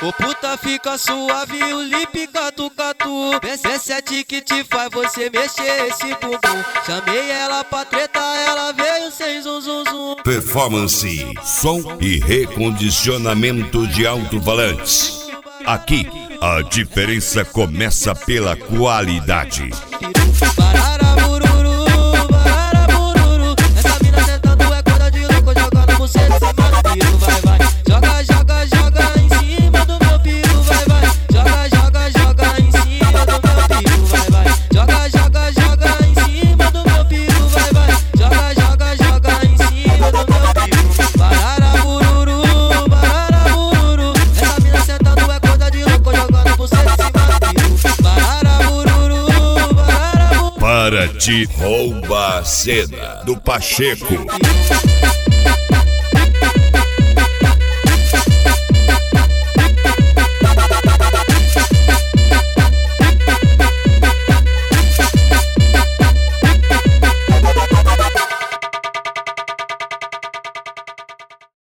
Ô puta fica suave, o lip catu-catu. B7 que te faz você mexer esse bumbum. Chamei ela pra treta, ela veio sem zum zum zum. Performance, som e recondicionamento de alto-falantes. Aqui, a diferença começa pela qualidade. Barara bururu, barara bururu. Essa mina sentando é corda de louco, jogando você em cima do piru, vai, vai. Joga, joga, joga em cima do meu piru, vai, vai. Joga, joga, joga em cima do meu piru, vai, vai. Joga, joga, joga em cima do meu piru, vai, vai. Joga, joga, joga em cima do meu piru. Barara bururu, barara bururu. Essa mina sentando é corda de louco, jogando você em cima do piru. Barara bururu, barara bururu. Para te roubar a cena do Pacheco.